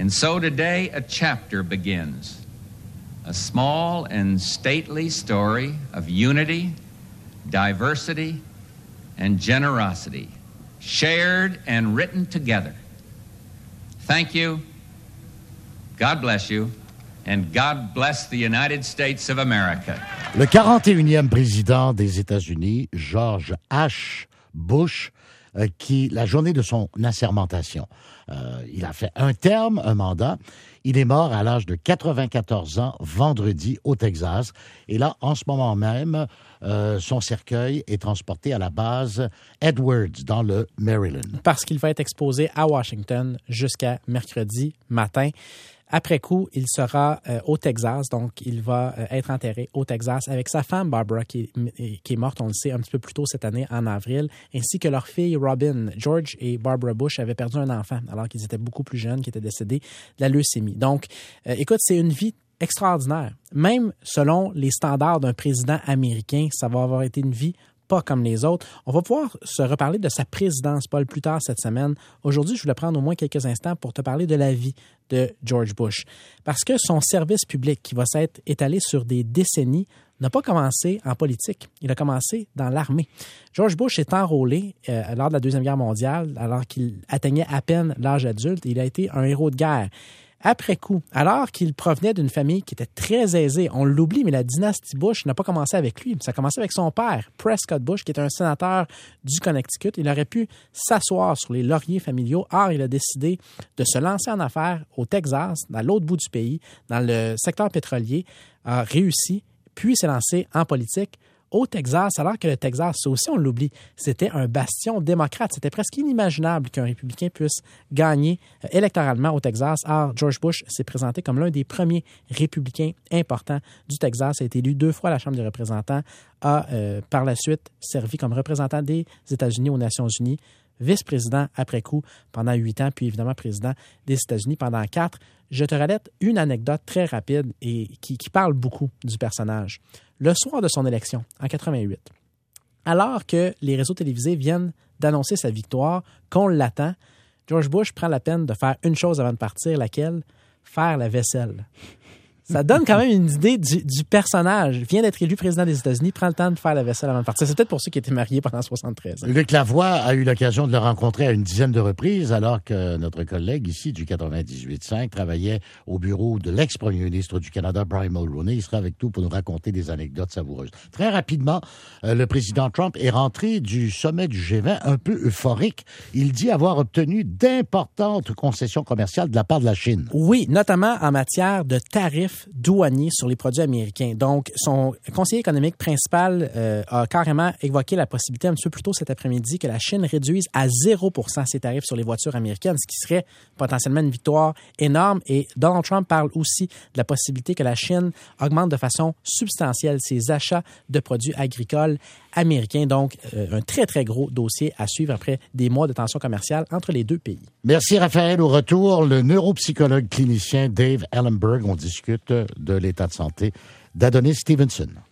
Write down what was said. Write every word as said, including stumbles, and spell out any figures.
And so today a chapter begins, a small and stately story of unity, diversity, and generosity, shared and written together. Thank you, God bless you, and God bless the United States of America. Le quarante et unième président des États-Unis, George H. Bush, euh, qui, la journée de son assermentation, euh, il a fait un terme, un mandat. Il est mort à l'âge de quatre-vingt-quatorze ans, vendredi, au Texas. Et là, en ce moment même, euh, son cercueil est transporté à la base Edwards, dans le Maryland. Parce qu'il va être exposé à Washington jusqu'à mercredi matin. Après coup, il sera euh, au Texas, donc il va euh, être enterré au Texas avec sa femme Barbara, qui est, qui est morte, on le sait, un petit peu plus tôt cette année, en avril, ainsi que leur fille Robin. George et Barbara Bush avaient perdu un enfant, alors qu'ils étaient beaucoup plus jeunes, qui était décédé de la leucémie. Donc, euh, écoute, c'est une vie extraordinaire. Même selon les standards d'un président américain, ça va avoir été une vie pas comme les autres. On va pouvoir se reparler de sa présidence, Paul, plus tard cette semaine. Aujourd'hui, je voulais prendre au moins quelques instants pour te parler de la vie de George Bush. Parce que son service public, qui va s'être étalé sur des décennies, n'a pas commencé en politique. Il a commencé dans l'armée. George Bush est enrôlé euh, lors de la Deuxième Guerre mondiale, alors qu'il atteignait à peine l'âge adulte. Il a été un héros de guerre. Après coup, alors qu'il provenait d'une famille qui était très aisée, on l'oublie, mais la dynastie Bush n'a pas commencé avec lui. Ça a commencé avec son père, Prescott Bush, qui était un sénateur du Connecticut. Il aurait pu s'asseoir sur les lauriers familiaux. Or, il a décidé de se lancer en affaires au Texas, dans l'autre bout du pays, dans le secteur pétrolier, a réussi, puis s'est lancé en politique au Texas, alors que le Texas, ça aussi on l'oublie, c'était un bastion démocrate. C'était presque inimaginable qu'un républicain puisse gagner euh, électoralement au Texas. Or, George Bush s'est présenté comme l'un des premiers républicains importants du Texas. Il a été élu deux fois à la Chambre des représentants, a euh, par la suite servi comme représentant des États-Unis aux Nations unies, vice-président après coup pendant huit ans, puis évidemment président des États-Unis pendant quatre. Je te relate une anecdote très rapide et qui, qui parle beaucoup du personnage. Le soir de son élection, en quatre-vingt-huit, alors que les réseaux télévisés viennent d'annoncer sa victoire, qu'on l'attend, George Bush prend la peine de faire une chose avant de partir, laquelle? Faire la vaisselle. Ça donne quand même une idée du, du personnage. Il vient d'être élu président des États-Unis, prend le temps de faire la vaisselle avant de partir. C'est peut-être pour ceux qui étaient mariés pendant soixante-treize ans. Luc Lavoie a eu l'occasion de le rencontrer à une dizaine de reprises, alors que notre collègue ici du quatre-vingt-dix-huit cinq travaillait au bureau de l'ex-premier ministre du Canada, Brian Mulroney. Il sera avec nous pour nous raconter des anecdotes savoureuses. Très rapidement, euh, le président Trump est rentré du sommet du G vingt un peu euphorique. Il dit avoir obtenu d'importantes concessions commerciales de la part de la Chine. Oui, notamment en matière de tarifs douaniers sur les produits américains. Donc, son conseiller économique principal euh, a carrément évoqué la possibilité un petit peu plus tôt cet après-midi que la Chine réduise à zéro pour cent ses tarifs sur les voitures américaines, ce qui serait potentiellement une victoire énorme. Et Donald Trump parle aussi de la possibilité que la Chine augmente de façon substantielle ses achats de produits agricoles américains. Donc, euh, un très, très gros dossier à suivre après des mois de tensions commerciales entre les deux pays. Merci, Raphaël. Au retour, le neuropsychologue clinicien Dave Ellenberg. On discute de l'état de santé d'Adonis Stevenson.